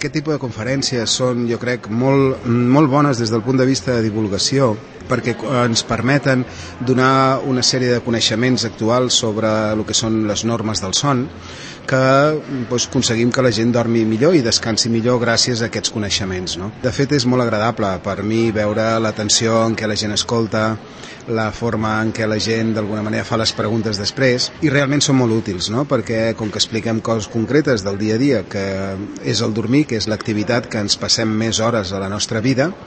Aquest tipus de conferències són, jo crec, molt bones des del punt de vista de divulgació, perquè ens permeten donar una sèrie de coneixements actuals sobre el que són les normes del son, que aconseguim que la gent dormi millor i descansi millor gràcies a aquests coneixements, no? De fet, és molt agradable per mi veure l'atenció en què la gent escolta, la forma en què la gent d'alguna manera fa les preguntes després, i realment són molt útils, no? Perquè com que expliquem coses concretes del dia a dia, que és el dormir, que és l'activitat que ens passem més hores a la nostra vida,